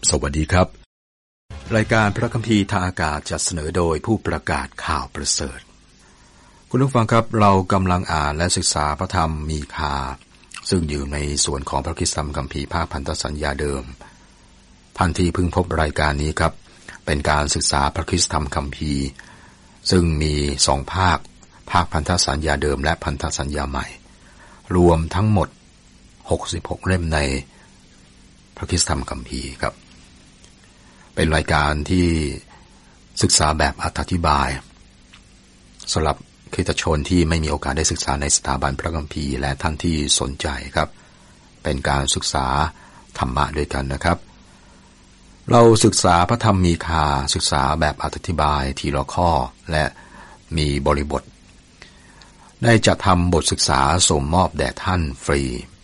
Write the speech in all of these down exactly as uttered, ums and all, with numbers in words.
สวัสดีครับรายการพระคัมภีร์ทางอากาศจะเสนอโดยผู้ประกาศข่าวประเสริฐคุณผู้ฟังครับเรากำลังอ่านและศึกษาพระธรรมมีคาซึ่งอยู่ในส่วนของพระคริสตธรรมคัมภีร์ภาคพันธสัญญาเดิมท่านที่เพิ่งพบรายการนี้ครับเป็นการศึกษาพระคริสตธรรมคัมภีร์ซึ่งมีสองภาคภาคพันธสัญญาเดิมและพันธสัญญาใหม่รวมทั้งหมดหกสิบหกเล่มในพระคริสตธรรมคัมภีร์ครับเป็นรายการที่ศึกษาแบบอธิบายสำหรับคริสตชนที่ไม่มีโอกาสได้ศึกษาในสถาบันพระคัมภีร์และท่านที่สนใจครับเป็นการศึกษาธรรมะด้วยกันนะครับเราศึกษาพระธรรมมีคาศึกษาแบบอธิบายทีละข้อและมีบริบทได้จัดทำบทศึกษาส่งมอบแด่ท่านฟรี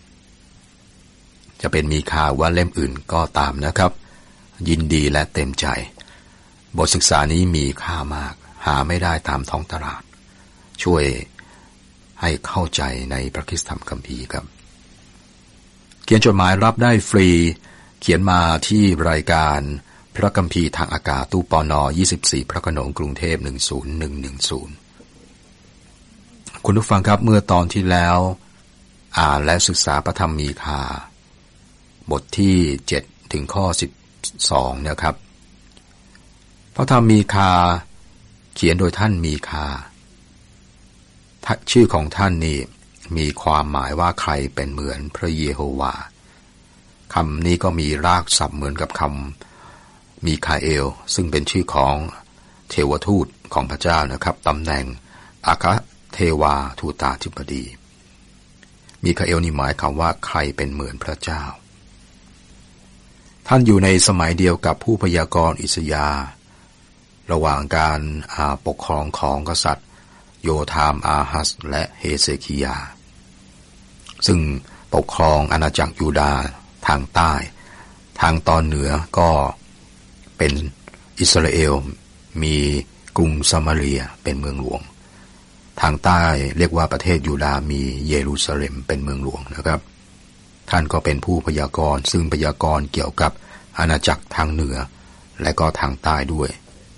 จะเป็นมีคาว่าเล่มอื่นก็ตามนะครับยินดีและเต็มใจบทศึกษานี้มีค่ามากหาไม่ได้ตามท้องตลาดช่วยให้เข้าใจในพระคริสตธรรมคัมภีร์ครับเขียนจดหมายรับได้ฟรีเขียนมาที่รายการพระคัมภีร์ทางอากาศตู้ปนยี่สิบสี่พระโขนงกรุงเทพหนึ่งศูนย์หนึ่งหนึ่งศูนย์คุณผู้ฟังครับเมื่อตอนที่แล้วอ่านและศึกษาพระธรรมมีคาบทที่เจ็ดถึงข้อสิบสองนะครับพระธรรมมีคาเขียนโดยท่านมีคาชื่อของท่านนี่มีความหมายว่าใครเป็นเหมือนพระเยโฮวาคำนี้ก็มีรากศัพท์เหมือนกับคำมีคาเอลซึ่งเป็นชื่อของเทวทูตของพระเจ้านะครับตำแหน่งอาคาเทวาทูตาธิบดีมีคาเอลนี่หมายคำว่าใครเป็นเหมือนพระเจ้าท่านอยู่ในสมัยเดียวกับผู้พยากรณ์อิสยาห์ระหว่างการปกครองของกษัตริย์โยธามอาฮัสและเฮเซคิยาซึ่งปกครองอาณาจักรยูดาห์ทางใต้ทางตอนเหนือก็เป็นอิสราเอลมีกรุงซามาเรียเป็นเมืองหลวงทางใต้เรียกว่าประเทศยูดาห์มีเยรูซาเล็มเป็นเมืองหลวงนะครับท่านก็เป็นผู้พยากรณ์ซึ่งพยากรณ์เกี่ยวกับอาณาจักรทางเหนือและก็ทางใต้ด้วย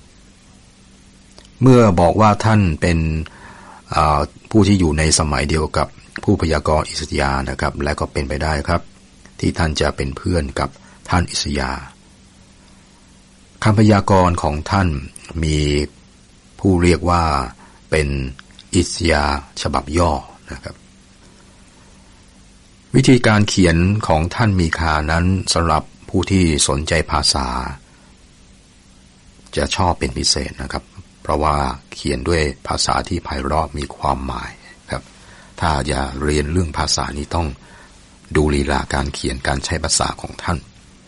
เมื่อบอกว่าท่านเป็นผู้ที่อยู่ในสมัยเดียวกับผู้พยากรณ์อิสยาห์นะครับและก็เป็นไปได้ครับที่ท่านจะเป็นเพื่อนกับท่านอิสยาห์คำพยากรณ์ของท่านมีผู้เรียกว่าเป็นอิสยาห์ฉบับย่อนะครับวิธีการเขียนของท่านมีคานั้นสำหรับผู้ที่สนใจภาษาจะชอบเป็นพิเศษนะครับเพราะว่าเขียนด้วยภาษาที่ไพเราะมีความหมายครับถ้าจะเรียนเรื่องภาษานี้ต้องดูลีลาการเขียนการใช้ภาษาของท่าน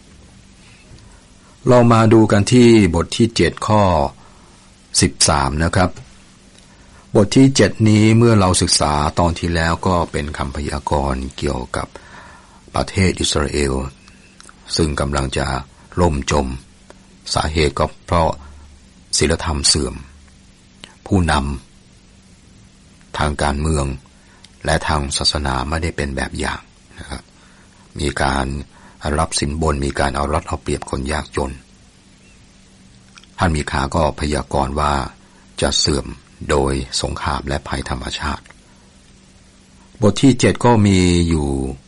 เรามาดูกันที่บทที่เจ็ดข้อสิบสามนะครับบทที่เจ็ดนี้เมื่อเราศึกษาตอนที่แล้วก็เป็นคำพยากรณ์เกี่ยวกับประเทศอิสราเอลซึ่งกำลังจะล่มจมสาเหตุก็เพราะศีลธรรมเสื่อมผู้นำทางการเมืองและทางศาสนาไม่ได้เป็นแบบอย่างนะครับมีการรับสินบนมีการเอารัดเอาเปรียบคนยากจนท่านมีคาก็พยากรณ์ว่าจะเสื่อมโดยสงครามและภัยธรรมชาติบทที่เจ็ดก็มีอยู่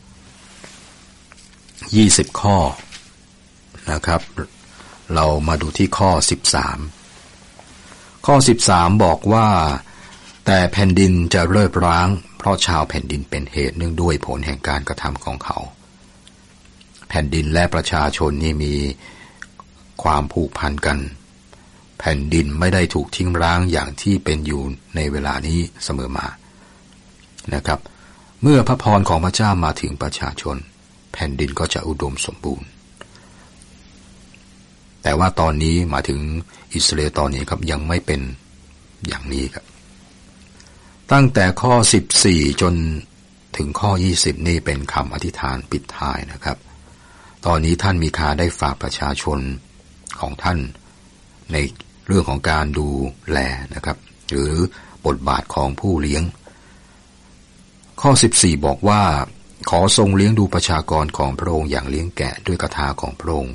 ยี่สิบข้อนะครับเรามาดูที่ข้อสิบสามข้อสิบสามบอกว่าแต่แผ่นดินจะเลิกร้างเพราะชาวแผ่นดินเป็นเหตุเนื่องด้วยผลแห่งการกระทำของเขาแผ่นดินและประชาชนนี่มีความผูกพันกันแผ่นดินไม่ได้ถูกทิ้งร้างอย่างที่เป็นอยู่ในเวลานี้เสมอมานะครับเมื่อพระพรของพระเจ้ามาถึงประชาชนแผ่นดินก็จะอุดมสมบูรณ์แต่ว่าตอนนี้มาถึงอิสราเอลตอนนี้ครับยังไม่เป็นอย่างนี้ครับตั้งแต่ข้อสิบสี่จนถึงข้อยี่สิบนี่เป็นคำอธิษฐานปิดท้ายนะครับตอนนี้ท่านมีคาได้ฝากประชาชนของท่านในเรื่องของการดูแลนะครับหรือบทบาทของผู้เลี้ยงข้อสิบสี่บอกว่าขอทรงเลี้ยงดูประชากรของพระองค์อย่างเลี้ยงแกะด้วยกทาของพระองค์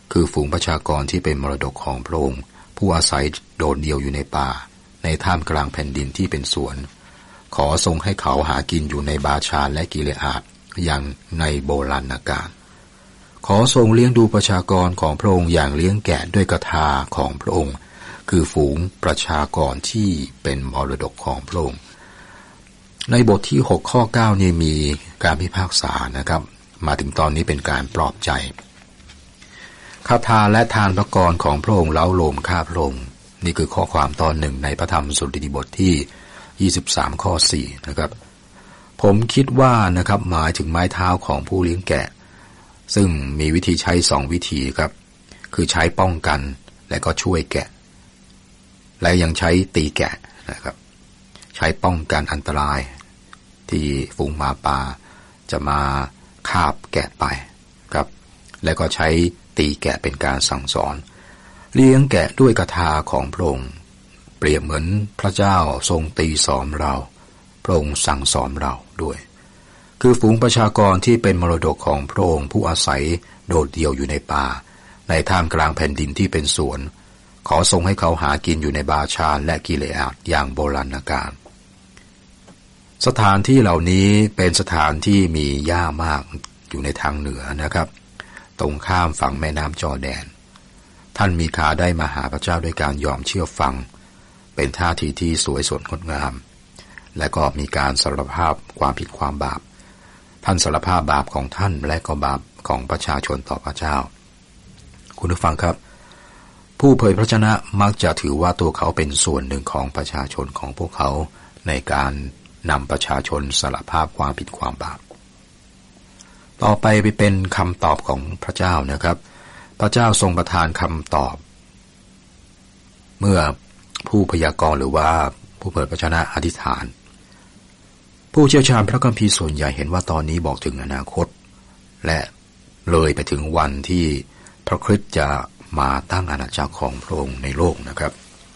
คือฝูงประชากรที่เป็นมรดกของพระองค์ผู้อาศัยโดดเดี่ยวอยู่ในป่าในท่ามกลางแผ่นดินที่เป็นสวนขอทรงให้เขาหากินอยู่ในบาชานและกิเลอาดอย่างในโบราณกาลขอทรงเลี้ยงดูประชากรของพระองค์อย่างเลี้ยงแกะด้วยกทาของพระองค์คือฝูงประชากรที่เป็นมรดกของพระองค์ในบทที่หกข้อเก้านี่มีการพิพากษานะครับมาถึงตอนนี้เป็นการปลอบใจคาถาและทานพระกรของพระองค์เล้าโลมข้าพระองค์นี่คือข้อความตอนหนึ่งในพระธรรมสุตติบทที่ยี่สิบสามข้อสี่นะครับผมคิดว่านะครับหมายถึงไม้เท้าของผู้เลี้ยงแกะซึ่งมีวิธีใช้สองวิธีครับคือใช้ป้องกันและก็ช่วยแกะและยังใช้ตีแกะนะครับใช้ป้องกันอันตรายที่ฝูงหมาป่าจะมาคาบแกะไปครับและก็ใช้ตีแกะเป็นการสั่งสอนเลี้ยงแกะด้วยกทาของพระองค์เปรียบเหมือนพระเจ้าทรงตีสอนเราพระองค์สั่งสอนเราด้วยคือฝูงประชากรที่เป็นมรดกของพระองค์ผู้อาศัยโดดเดี่ยวอยู่ในป่าในท่ามกลางแผ่นดินที่เป็นสวนขอทรงให้เขาหากินอยู่ในบาชานและกิเลอาดอย่างโบราณกาลสถานที่เหล่านี้เป็นสถานที่มีหญ้ามากอยู่ในทางเหนือนะครับตรงข้ามฝั่งแม่น้ำจอร์แดนท่านมีคาได้มาหาพระเจ้าด้วยการยอมเชื่อฟังเป็นท่าทีที่สวยสดงดงามและก็มีการสารภาพความผิดความบาปท่านสารภาพบาปของท่านและก็บาปของประชาชนต่อพระเจ้าคุณผู้ฟังครับผู้เผยพระชนะมักจะถือว่าตัวเขาเป็นส่วนหนึ่งของประชาชนของพวกเขาในการนำประชาชนสารภาพความผิดความบาปต่อไปไปเป็นคำตอบของพระเจ้านะครับพระเจ้าทรงประทานคำตอบเมื่อผู้พยากรณ์หรือว่าผู้เผยพระชนะอธิษฐานผู้เชี่ยวชาญพระคัมภีร์ส่วนใหญ่เห็นว่าตอนนี้บอกถึงอนาคตและเลยไปถึงวันที่พระคริสต์จะมาตั้งอาณาจักรของพระองค์ในโลกนะครับ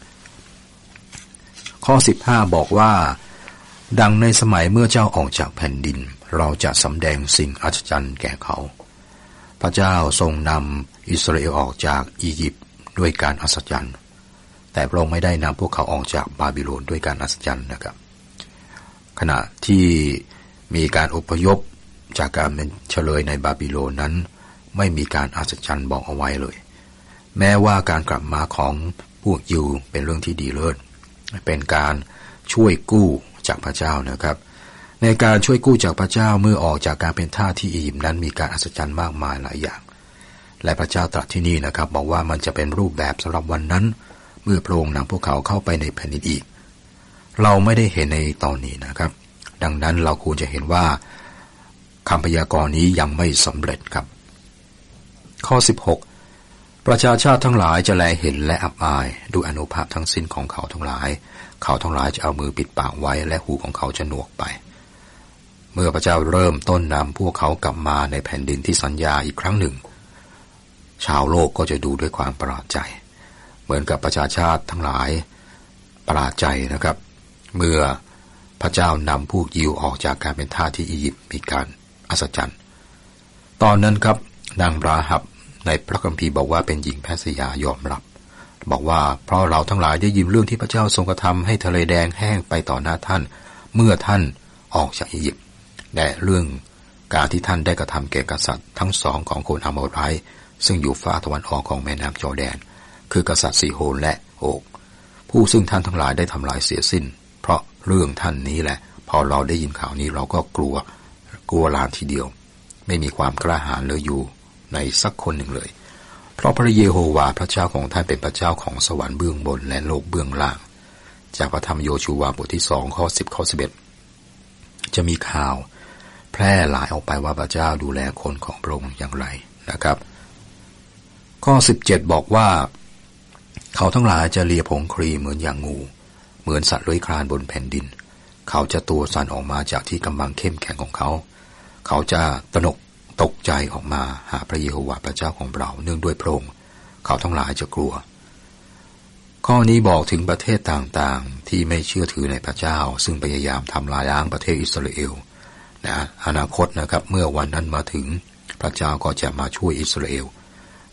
ข้อสิบห้าบอกว่าดังในสมัยเมื่อเจ้าออกจากแผ่นดินเราจะสำแดงสิ่งอัศจรรย์แก่เขาพระเจ้าทรงนำอิสราเอลออกจากอียิปต์ด้วยการอัศจรรย์แต่พระองค์ไม่ได้นำพวกเขาออกจากบาบิโลนด้วยการอัศจรรย์นะครับขณะที่มีการอพยพจากการเป็นเฉลยในบาบิโลนนั้นไม่มีการอัศจรรย์บอกเอาไว้เลยแม้ว่าการกลับมาของพวกยิวเป็นเรื่องที่ดีเลิศเป็นการช่วยกู้จากพระเจ้านะครับในการช่วยกู้จากพระเจ้าเมื่อออกจากการเป็นทาสที่อียิปต์นั้นมีการอัศจรรย์มากมายหลายอย่างและพระเจ้าตรัสที่นี่นะครับบอกว่ามันจะเป็นรูปแบบสำหรับวันนั้นเมื่อพระองค์นำพวกเขาเข้าไปในแผ่นดินอีกเราไม่ได้เห็นในตอนนี้นะครับดังนั้นเราควรจะเห็นว่าคำพยากรณ์นี้ยังไม่สำเร็จครับข้อสิบหกประชาชาติทั้งหลายจะแลเห็นและอับอายด้วยอานุภาพทั้งสิ้นของเขาทั้งหลายเขาทั้งหลายจะเอามือปิดปากไว้และหูของเขาจะหนวกไปเมื่อพระเจ้าเริ่มต้นนำพวกเขากลับมาในแผ่นดินที่สัญญาอีกครั้งหนึ่งชาวโลกก็จะดูด้วยความประหลาดใจเหมือนกับประชาชาติทั้งหลายประหลาดใจนะครับเมื่อพระเจ้านำพวกยิวออกจากการเป็นทาสที่อียิปต์มีการอัศจรรย์ตอนนั้นครับนางราหับในพระคัมภีร์บอกว่าเป็นหญิงแพทย์ยายอมรับบอกว่าเพราะเราทั้งหลายได้ยินเรื่องที่พระเจ้าทรงกระทำให้ทะเลแดงแห้งไปต่อหน้าท่านเมื่อท่านออกจากอียิปต์และเรื่องการที่ท่านได้กระทำแก่กษัตริย์ทั้งสองของคนอาโมไรซึ่งอยู่ฝ่ายตะวันออกของแม่น้ำจอร์แดนคือกษัตริย์ซีโฮนและโอกผู้ซึ่งท่านทั้งหลายได้ทำลายเสียสิ้นเพราะเรื่องท่านนี้แหละพอเราได้ยินข่าวนี้เราก็กลัวกลัวลานทีเดียวไม่มีความกล้าหาญเหลืออยู่ในสักคนหนึ่งเลยเพราะพระเยโฮวาห์พระเจ้าของท่านเป็นพระเจ้าของสวรรค์เบื้องบนและโลกเบื้องล่างจากพระธรรมโยชูวาบทที่สองข้อสิบข้อสิบเอ็ดจะมีข่าวแพร่หลายออกไปว่าพระเจ้าดูแลคนของพระองค์อย่างไรนะครับข้อสิบเจ็ดบอกว่าเขาทั้งหลายจะเลียผงครีเหมือนอย่างงูเหมือนสัตว์เลื้อยคลานบนแผ่นดินเขาจะตัวสั่นออกมาจากที่กำบังเข้มแข็งของเขาเขาจะตระหนกตกใจออกมาหาพระเยโฮวาห์พระเจ้าของเราเนื่องด้วยพระองค์เขาทั้งหลายจะกลัวข้อนี้บอกถึงประเทศต่างๆที่ไม่เชื่อถือในพระเจ้าซึ่งพยายามทำลายล้างประเทศอิสราเอลนะอนาคตนะครับเมื่อวันนั้นมาถึงพระเจ้าก็จะมาช่วยอิสราเอล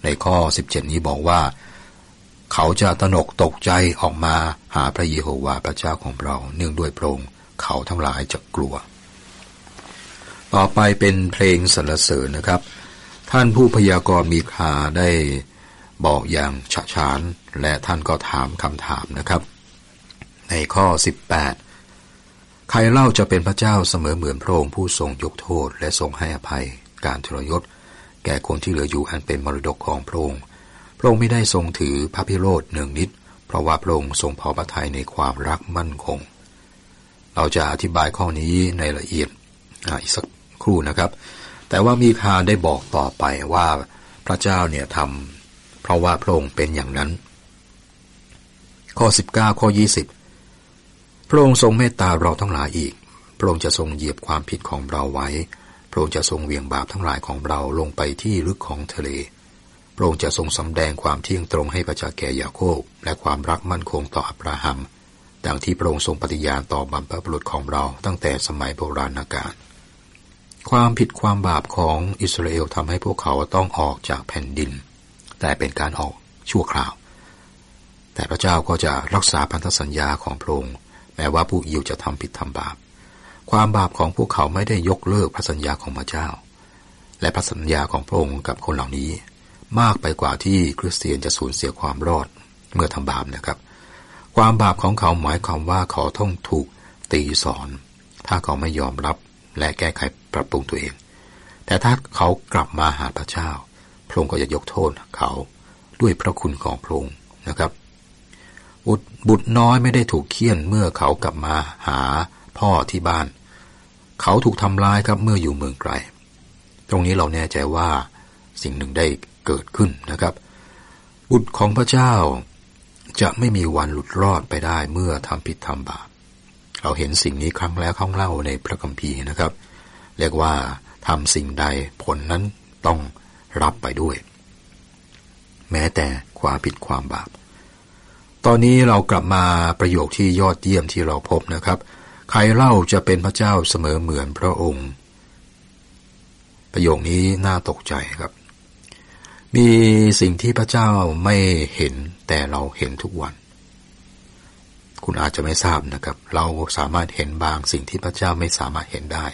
ในข้อสิบเจ็ดนี้บอกว่าเขาจะตระหนกตกใจออกมาหาพระเยโฮวาห์พระเจ้าของเราเนื่องด้วยพระองค์เขาทั้งหลายจะกลัวต่อไปเป็นเพลงสรรเสริญนะครับท่านผู้พยากรณ์มีคาได้บอกอย่างฉะฉานและท่านก็ถามคำถามนะครับในข้อสิบแปดใครเล่าจะเป็นพระเจ้าเสมอเหมือนพระองค์ผู้ทรงยกโทษและทรงให้อภัยการทรยศแก่คนที่เหลืออยู่อันเป็นมรดกของพระองค์พระองค์ไม่ได้ทรงถือพระพิโรธเนืองนิดเพราะว่าพระองค์ทรงพอพระทัยในความรักมั่นคงเราจะอธิบายข้อนี้ในละเอียดอีกสักครู่นะครับแต่ว่ามีคาได้บอกต่อไปว่าพระเจ้าเนี่ยทำเพราะว่าพระองค์เป็นอย่างนั้นข้อสิบเก้าข้อยี่สิบพระองค์ทรงเมตตาเราทั้งหลายอีกพระองค์จะทรงเหยียบความผิดของเราไว้พระองค์จะทรงเหวี่ยงบาปทั้งหลายของเราลงไปที่ลึกของทะเลพระองค์จะทรงสำแดงความเที่ยงตรงให้ประจักษ์แก่ยาโคบและความรักมั่นคงต่ออับราฮัมดังที่พระองค์ทรงปฏิญาณต่อบรรพบุรุษของเราตั้งแต่สมัยโบราณกาลความผิดความบาปของอิสราเอลทำให้พวกเขาต้องออกจากแผ่นดินแต่เป็นการออกชั่วคราวแต่พระเจ้าก็จะรักษาพันธสัญญาของพระองค์แม้ว่าผู้ยิวจะทำผิดทำบาปความบาปของพวกเขาไม่ได้ยกเลิกพระสัญญาของพระเจ้าและพระสัญญาของพระองค์กับคนเหล่านี้มากไปกว่าที่คริสเตียนจะสูญเสียความรอดเมื่อทำบาปนะครับความบาปของเขาหมายความว่าเขาต้องถูกตีสอนถ้าเขาไม่ยอมรับและแก้ไขปรับปรุงตัวเองแต่ถ้าเขากลับมาหาพระเจ้าพระองค์ก็จะยกโทษเขาด้วยพระคุณของพระองค์นะครับบุตรน้อยไม่ได้ถูกเฆี่ยนเมื่อเขากลับมาหาพ่อที่บ้านเขาถูกทำร้ายครับเมื่ออยู่เมืองไกลตรงนี้เราแน่ใจว่าสิ่งหนึ่งได้เกิดขึ้นนะครับบุตรของพระเจ้าจะไม่มีวันหลุดรอดไปได้เมื่อทำผิดทำบาปเราเห็นสิ่งนี้ครั้งแล้วครั้งเล่าในพระคัมภีร์นะครับเรียกว่าทำสิ่งใดผลนั้นต้องรับไปด้วยแม้แต่ความผิดความบาปตอนนี้เรากลับมาประโยคที่ยอดเยี่ยมที่เราพบนะครับใครเล่าจะเป็นพระเจ้าเสมอเหมือนพระองค์ประโยคนี้น่าตกใจครับมีสิ่งที่พระเจ้าไม่เห็นแต่เราเห็นทุกวันคุณอาจจะไม่ทราบนะครับเราสามารถเห็นบางสิ่งที่พระเจ้าไม่สามารถเห็นได้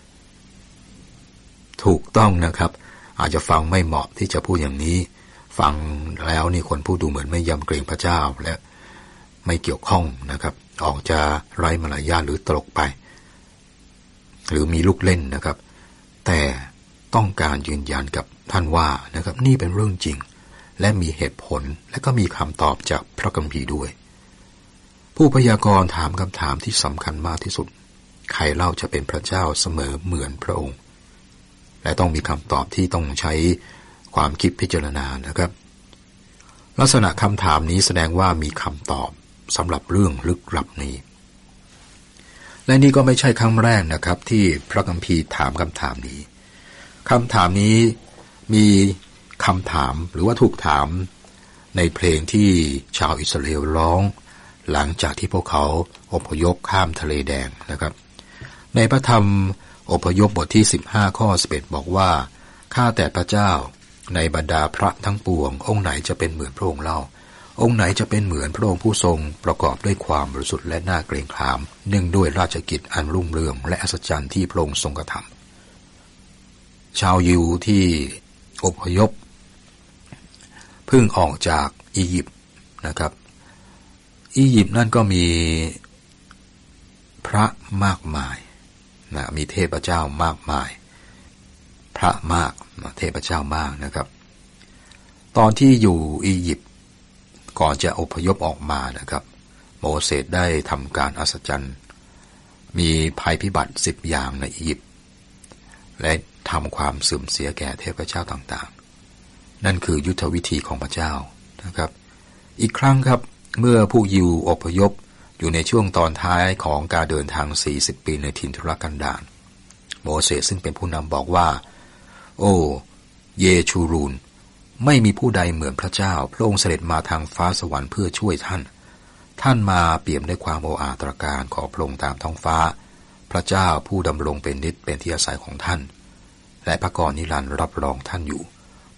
ถูกต้องนะครับอาจจะฟังไม่เหมาะที่จะพูดอย่างนี้ฟังแล้วนี่คนพูดดูเหมือนไม่ยำเกรงพระเจ้าและไม่เกี่ยวข้องนะครับออกจะไร้มารยาทหรือตลกไปหรือมีลูกเล่นนะครับแต่ต้องการยืนยันกับท่านว่านะครับนี่เป็นเรื่องจริงและมีเหตุผลและก็มีคำตอบจากพระคัมภีร์ด้วยผู้พยากรณ์ถามคำถามที่สำคัญมากที่สุดใครเล่าจะเป็นพระเจ้าเสมอเหมือนพระองค์และต้องมีคำตอบที่ต้องใช้ความคิดพิจารณานะครับลักษณะคำถามนี้แสดงว่ามีคำตอบสำหรับเรื่องลึกลับนี้และนี่ก็ไม่ใช่ครั้งแรกนะครับที่พระคัมภีร์ถามคำถามนี้คำถามนี้มีคำถามหรือว่าถูกถามในเพลงที่ชาวอิสราเอลร้องหลังจากที่พวกเขาอพยพข้ามทะเลแดงนะครับในพระธรรมอพยพบทที่สิบห้าข้อสิบเอ็ดบอกว่าข้าแต่พระเจ้าในบรรดาพระทั้งปวงองค์ไหนจะเป็นเหมือนพระองค์เล่าองค์ไหนจะเป็นเหมือนพระองค์ผู้ทรงประกอบด้วยความบริสุทธิ์และน่าเกรงขามเนื่องด้วยราชกิจอันรุ่งเรืองและอัศจรรย์ที่พระองค์ทรงกระทำชาวยิวที่อพยพเพิ่งออกจากอียิปต์นะครับอียิปต์นั่นก็มีพระมากมายนะมีเทพเจ้ามากมายพระมากเทพเจ้ามากนะครับตอนที่อยู่อียิปต์ก่อนจะอพยพออกมานะครับโมเสสได้ทำการอัศจรรย์มีภัยพิบัติสิบอย่างในอียิปต์และทำความเสื่อมเสียแก่เทพเจ้าต่างๆนั่นคือยุทธวิธีของพระเจ้านะครับอีกครั้งครับเมื่อผู้ยิวอพยพอยู่ในช่วงตอนท้ายของการเดินทางสี่สิบปีในถิ่นทุรกันดารโมเสสซึ่งเป็นผู้นำบอกว่าโอ้เยชูรูนไม่มีผู้ใดเหมือนพระเจ้าพระองค์เสด็จมาทางฟ้าสวรรค์เพื่อช่วยท่านท่านมาเปี่ยมด้วยความโอ้อาตรการของพระองค์ตามท้องฟ้าพระเจ้าผู้ดำรงเป็นนิจเป็นที่อาศัยของท่านและพระกรนิรันดร์รับรองท่านอยู่พ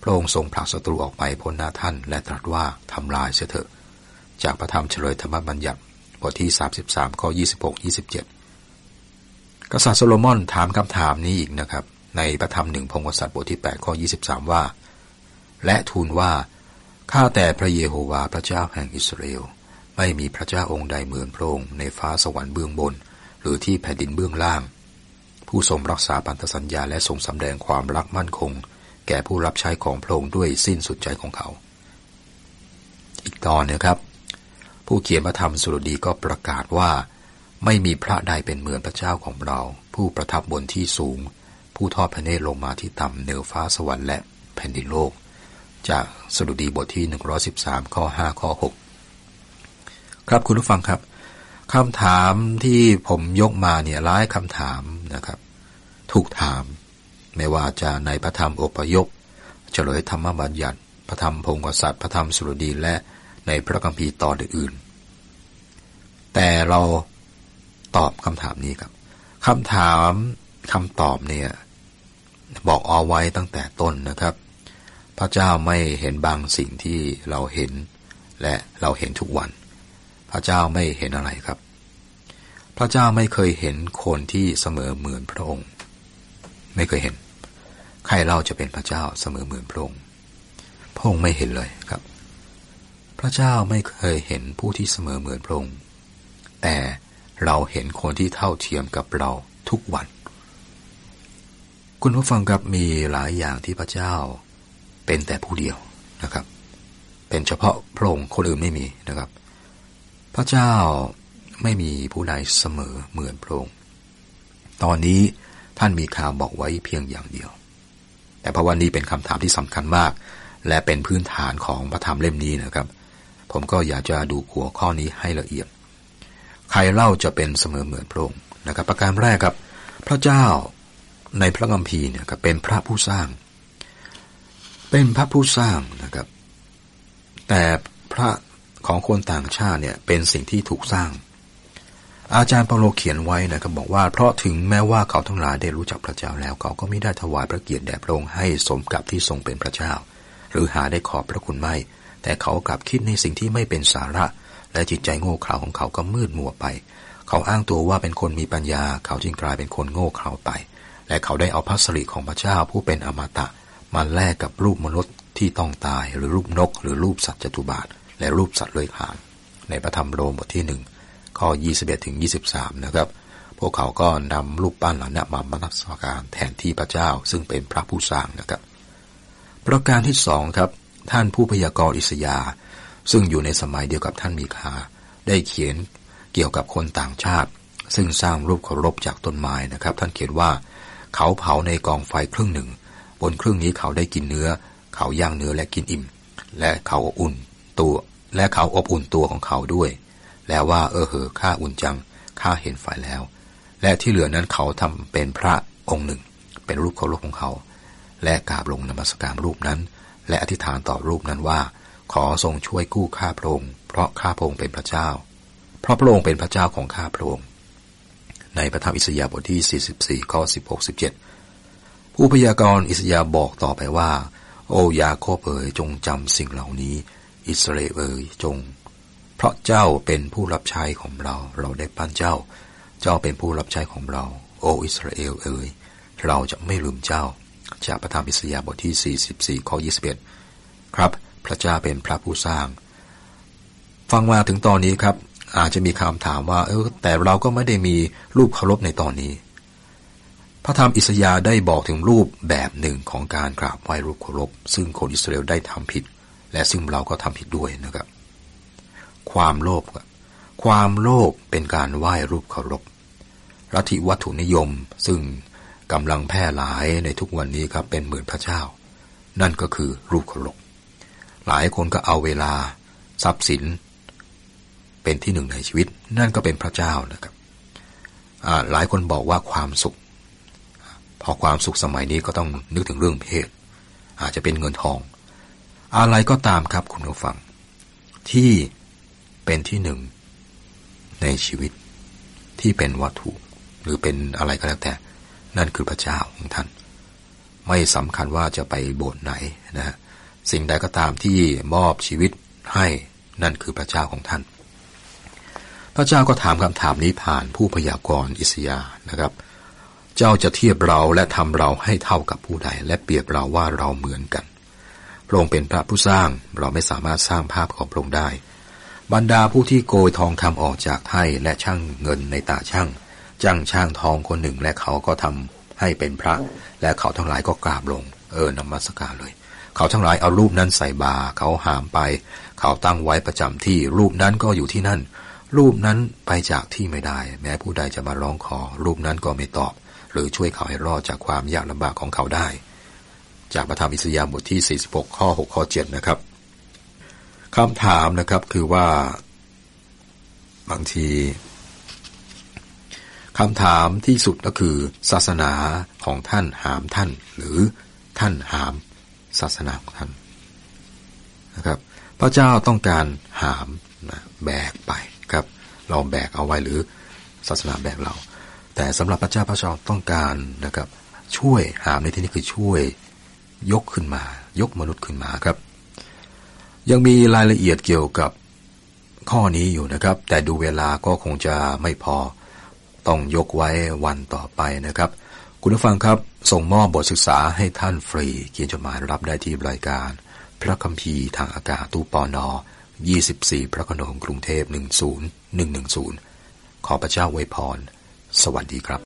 ระองค์ทรงผลักศัตรูออกไปพ้นหน้าท่านและตรัสว่าทำลายเสียเถอะจากพระธรรมเฉลยธรรมบัญญัติบทที่สามสิบสามข้อยี่สิบหก ยี่สิบเจ็ดกษัตริย์โซโลมอนถามคำถามนี้อีกนะครับในพระธรรมหนึ่งพงศ์กษัตริย์บทที่แปดข้อยี่สิบสามว่าและทูลว่าข้าแต่พระเยโฮวาห์พระเจ้าแห่งอิสราเอลไม่มีพระเจ้าองค์ใดเหมือนพระองค์ในฟ้าสวรรค์เบื้องบนหรือที่แผ่นดินเบื้องล่างผู้ทรงรักษาพันธสัญญาและทรงสำแดงความรักมั่นคงแก่ผู้รับใช้ของพระองค์ด้วยสิ้นสุดใจของเขาอีกตอนนะครับผู้เขียนพระธรรมสดุดีก็ประกาศว่าไม่มีพระใดเป็นเหมือนพระเจ้าของเราผู้ประทับบนที่สูงผู้ทอดพระเนตรลงมาที่ต่ำเหนือฟ้าสวรรค์และแผ่นดินโลกจากสดุดีบทที่หนึ่งร้อยสิบสามข้อห้าข้อหกครับคุณผู้ฟังครับคำถามที่ผมยกมาเนี่ยหลายคำถามนะครับถูกถามไม่ว่าจะในพระธรรมอพยพเฉลยธรรมบัญญัติพระธรรมพงศ์กษัตริย์พระธรรมสดุดีและในพระคัมภีร์ตอนอื่นๆแต่เราตอบคำถามนี้ครับคำถามคำตอบเนี่ยบอกเอาไว้ตั้งแต่ต้นนะครับพระเจ้าไม่เห็นบางสิ่งที่เราเห็นและเราเห็นทุกวันพระเจ้าไม่เห็นอะไรครับพระเจ้าไม่เคยเห็นคนที่เสมอเหมือนพระองค์ไม่เคยเห็นใครเล่าจะเป็นพระเจ้าเสมอเหมือนพระองค์พระองค์ไม่เห็นเลยครับพระเจ้าไม่เคยเห็นผู้ที่เสมอเหมือนพระองค์แต่เราเห็นคนที่เท่าเทียมกับเราทุกวันคุณผู้ฟังครับมีหลายอย่างที่พระเจ้าเป็นแต่ผู้เดียวนะครับเป็นเฉพาะพระองค์คนอื่นไม่มีนะครับพระเจ้าไม่มีผู้ใดเสมอเหมือนพระองค์ตอนนี้ท่านมีข่าวบอกไว้เพียงอย่างเดียวแต่เพราะว่านี้เป็นคำถามที่สำคัญมากและเป็นพื้นฐานของพระธรรมเล่มนี้นะครับผมก็อยากจะดูหัวข้อนี้ให้ละเอียดใครเล่าจะเป็นเสมอเหมือนพระองค์นะครับประการแรกครับพระเจ้าในพระคัมภีร์เนี่ยครับเป็นพระผู้สร้างเป็นพระผู้สร้างนะครับแต่พระของคนต่างชาติเนี่ยเป็นสิ่งที่ถูกสร้างอาจารย์เปาโลเขียนไว้นะครับบอกว่าเพราะถึงแม้ว่าเขาทั้งหลายได้รู้จักพระเจ้าแล้วเขาก็ไม่ได้ถวายพระเกียรติแด่พระองค์ให้สมกับที่ทรงเป็นพระเจ้าหรือหาได้ขอบพระคุณไม่แต่เขากลับคิดในสิ่งที่ไม่เป็นสาระและจิตใจโง่เขลาของเขาก็มืดมัวไปเขาอ้างตัวว่าเป็นคนมีปัญญาเขาจึงกลายเป็นคนโง่เขลาไปและเขาได้เอาพระสิริของพระเจ้าผู้เป็นอมตะมาแลกกับรูปมนุษย์ที่ต้องตายหรือรูปนกหรือรูปสัตว์จตุบาทและรูปสัตว์เลื้อยคลานในพระธรรมโรมบทที่หนึ่งข้อยี่สิบเอ็ดถึงยี่สิบสามนะครับพวกเขาก็นำรูปปั้นเหล่านี้มานมัสการแทนที่พระเจ้าซึ่งเป็นพระผู้สร้างนะครับประการที่สองครับท่านผู้พยากรณ์อิสยาห์ซึ่งอยู่ในสมัยเดียวกับท่านมีคาได้เขียนเกี่ยวกับคนต่างชาติซึ่งสร้างรูปเคารพจากต้นไม้นะครับท่านเขียนว่าเขาเผาในกองไฟครึ่งหนึ่งบนครึ่งนี้เขาได้กินเนื้อเขาย่างเนื้อและกินอิ่มและเขาอบอุ่นตัวและเขาอบอุ่นตัวของเขาด้วยแล้วว่าเออเหอข้าอุ่นจังข้าเห็นไฟแล้วและที่เหลือนั้นเขาทำเป็นพระองค์หนึ่งเป็นรูปเคารพของเขาและกราบลงนมัสการรูปนั้นและอธิษฐานต่อรูปนั้นว่าขอทรงช่วยกู้ข้าพระองค์เพราะข้าพระองค์เป็นพระเจ้าเพราะพระองค์เป็นพระเจ้าของข้าพระองค์ในพระธรรมอิสยาห์บทที่สี่สิบสี่ข้อสิบหก สิบเจ็ดผู้พยากรณ์อิสยาห์บอกต่อไปว่าโอ้ยาโคบเอ๋ยจงจำสิ่งเหล่านี้อิสราเอลเอ๋ยจงเพราะเจ้าเป็นผู้รับใช้ของเราเราได้ปั้นเจ้าเจ้าเป็นผู้รับใช้ของเราโอ้อิสราเอลเอ๋ยเราจะไม่ลืมเจ้าจากพระธรรมอิสยาห์บทที่สี่สิบสี่ข้อยี่สิบเอ็ดครับพระเจ้าเป็นพระผู้สร้างฟังมาถึงตอนนี้ครับอาจจะมีคำถามว่าเออแต่เราก็ไม่ได้มีรูปเคารพในตอนนี้พระธรรมอิสยาห์ได้บอกถึงรูปแบบหนึ่งของการกราบไหว้รูปเคารพซึ่งคนอิสราเอลได้ทำผิดและซึ่งเราก็ทำผิดด้วยนะครับความโลภครับความโลภเป็นการไหว้รูปเคารพลัทธิวัตถุนิยมซึ่งกำลังแพร่หลายในทุกวันนี้ครับเป็นเหมือนพระเจ้านั่นก็คือรูปเคารพหลายคนก็เอาเวลาทรัพย์สินเป็นที่หนึ่งในชีวิตนั่นก็เป็นพระเจ้านะครับหลายคนบอกว่าความสุขพอความสุขสมัยนี้ก็ต้องนึกถึงเรื่องเพศอาจจะเป็นเงินทองอะไรก็ตามครับคุณผู้ฟังที่เป็นที่หนึ่งในชีวิตที่เป็นวัตถุหรือเป็นอะไรก็แล้วแต่นั่นคือพระเจ้าของท่านไม่สำคัญว่าจะไปโบสถ์ไหนนะฮะสิ่งใดก็ตามที่มอบชีวิตให้นั่นคือพระเจ้าของท่านพระเจ้าก็ถามคำถามนี้ผ่านผู้พยากรณ์อิสยาห์นะครับเจ้าจะเทียบเราและทำเราให้เท่ากับผู้ใดและเปรียบเราว่าเราเหมือนกันพระองค์เป็นพระผู้สร้างเราไม่สามารถสร้างภาพของพระองค์ได้บรรดาผู้ที่โกยทองคำออกจากไถ่และช่างเงินในตาช่างจ้างช่างทองคนหนึ่งและเขาก็ทำให้เป็นพระและเขาทั้งหลายก็กราบลงเออนมัสการเลยเขาทั้งหลายเอารูปนั้นใส่บาเขาหามไปเขาตั้งไว้ประจำที่รูปนั้นก็อยู่ที่นั่นรูปนั้นไปจากที่ไม่ได้แม้ผู้ใดจะมาร้องขอรูปนั้นก็ไม่ตอบหรือช่วยเขาให้รอดจากความยากลำบากของเขาได้จากพระธรรมอิสยาห์บทที่สี่สิบหกข้อหกข้อเจ็ดนะครับคำถามนะครับคือว่าบางทีคำถามที่สุดก็คือศาสนาของท่านหามท่านหรือท่านหามศาสนาของท่านนะครับพระเจ้าต้องการหามนะแบกไปครับเราแบกเอาไว้หรือศาสนาแบกเราแต่สำหรับพระเจ้าพระเจ้าต้องการนะครับช่วยหามในที่นี้คือช่วยยกขึ้นมายกมนุษย์ขึ้นมาครับยังมีรายละเอียดเกี่ยวกับข้อนี้อยู่นะครับแต่ดูเวลาก็คงจะไม่พอต้องยกไว้วันต่อไปนะครับคุณผู้ฟังครับส่งมอบบทศึกษาให้ท่านฟรีเขียนจดหมายรับได้ที่รายการพระคัมภีร์ทางอากาศตู้ปนยี่สิบสี่พระโขนงกรุงเทพหนึ่งศูนย์หนึ่งหนึ่งศูนย์ขอพระเจ้าอวยพรสวัสดีครับ